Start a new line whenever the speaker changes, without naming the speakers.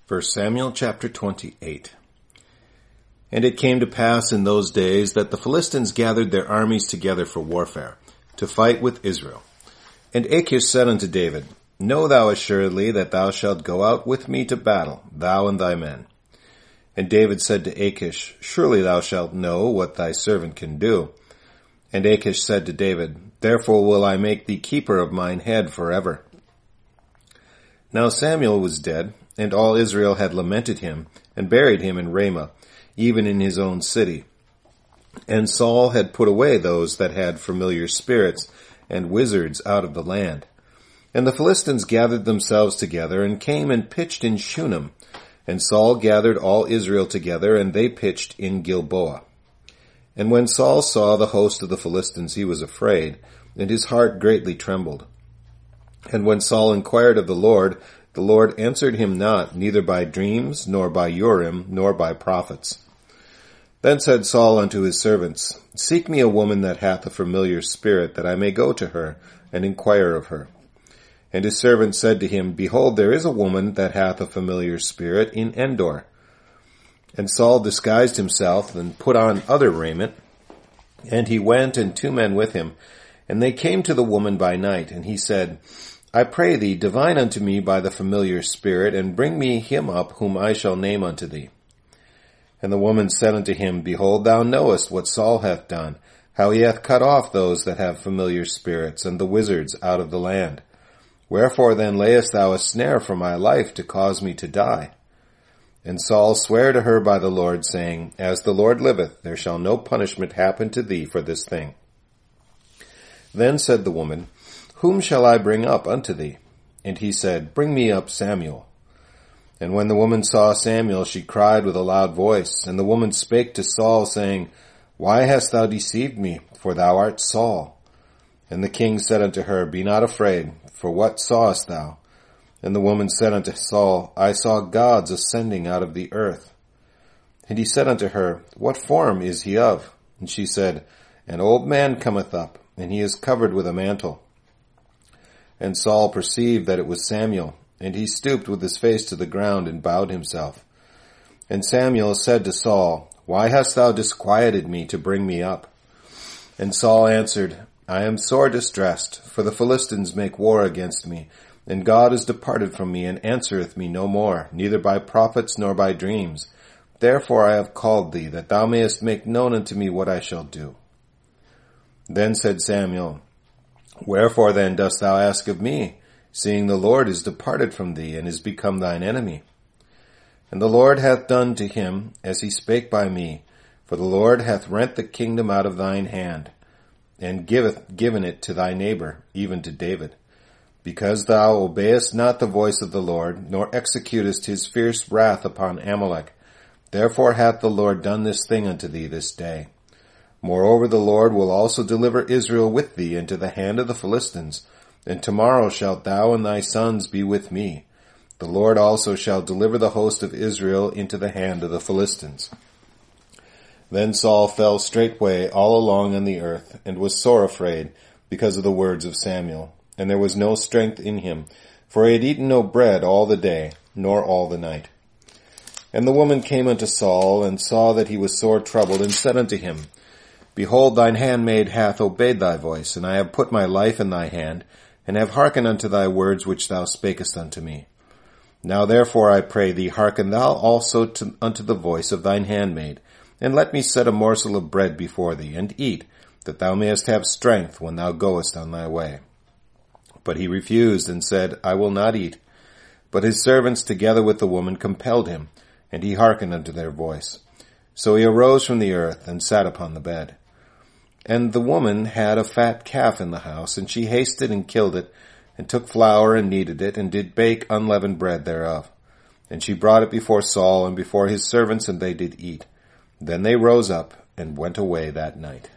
1 Samuel chapter 28. And it came to pass in those days that the Philistines gathered their armies together for warfare, to fight with Israel. And Achish said unto David, Know thou assuredly that thou shalt go out with me to battle, thou and thy men. And David said to Achish, Surely thou shalt know what thy servant can do. And Achish said to David, Therefore will I make thee keeper of mine head forever. Now Samuel was dead, and all Israel had lamented him, and buried him in Ramah, even in his own city. And Saul had put away those that had familiar spirits and wizards out of the land. And the Philistines gathered themselves together, and came and pitched in Shunem. And Saul gathered all Israel together, and they pitched in Gilboa. And when Saul saw the host of the Philistines, he was afraid, and his heart greatly trembled. And when Saul inquired of the Lord answered him not, neither by dreams, nor by Urim, nor by prophets. Then said Saul unto his servants, Seek me a woman that hath a familiar spirit, that I may go to her, and inquire of her. And his servants said to him, Behold, there is a woman that hath a familiar spirit in Endor. And Saul disguised himself, and put on other raiment, and he went, and 2 men with him. And they came to the woman by night, and he said, I pray thee, divine unto me by the familiar spirit, and bring me him up whom I shall name unto thee. And the woman said unto him, Behold, thou knowest what Saul hath done, how he hath cut off those that have familiar spirits, and the wizards out of the land. Wherefore then layest thou a snare for my life, to cause me to die? And Saul sware to her by the Lord, saying, As the Lord liveth, there shall no punishment happen to thee for this thing. Then said the woman, Whom shall I bring up unto thee? And he said, Bring me up Samuel. And when the woman saw Samuel, she cried with a loud voice. And the woman spake to Saul, saying, Why hast thou deceived me? For thou art Saul. And the king said unto her, Be not afraid, for what sawest thou? And the woman said unto Saul, I saw gods ascending out of the earth. And he said unto her, What form is he of? And she said, An old man cometh up, and he is covered with a mantle. And Saul perceived that it was Samuel, and he stooped with his face to the ground and bowed himself. And Samuel said to Saul, Why hast thou disquieted me to bring me up? And Saul answered, I am sore distressed, for the Philistines make war against me, and God is departed from me, and answereth me no more, neither by prophets nor by dreams. Therefore I have called thee, that thou mayest make known unto me what I shall do. Then said Samuel, Wherefore then dost thou ask of me, seeing the Lord is departed from thee, and is become thine enemy? And the Lord hath done to him as he spake by me, for the Lord hath rent the kingdom out of thine hand, and given it to thy neighbor, even to David. Because thou obeyest not the voice of the Lord, nor executest his fierce wrath upon Amalek, therefore hath the Lord done this thing unto thee this day. Moreover, the Lord will also deliver Israel with thee into the hand of the Philistines, and tomorrow shalt thou and thy sons be with me. The Lord also shall deliver the host of Israel into the hand of the Philistines. Then Saul fell straightway all along on the earth, and was sore afraid, because of the words of Samuel. And there was no strength in him, for he had eaten no bread all the day, nor all the night. And the woman came unto Saul, and saw that he was sore troubled, and said unto him, Behold, thine handmaid hath obeyed thy voice, and I have put my life in thy hand, and have hearkened unto thy words which thou spakest unto me. Now therefore I pray thee, hearken thou also unto the voice of thine handmaid, and let me set a morsel of bread before thee, and eat, that thou mayest have strength when thou goest on thy way. But he refused, and said, I will not eat. But his servants together with the woman compelled him, and he hearkened unto their voice. So he arose from the earth, and sat upon the bed. And the woman had a fat calf in the house, and she hasted and killed it, and took flour and kneaded it, and did bake unleavened bread thereof. And she brought it before Saul and before his servants, and they did eat. Then they rose up and went away that night.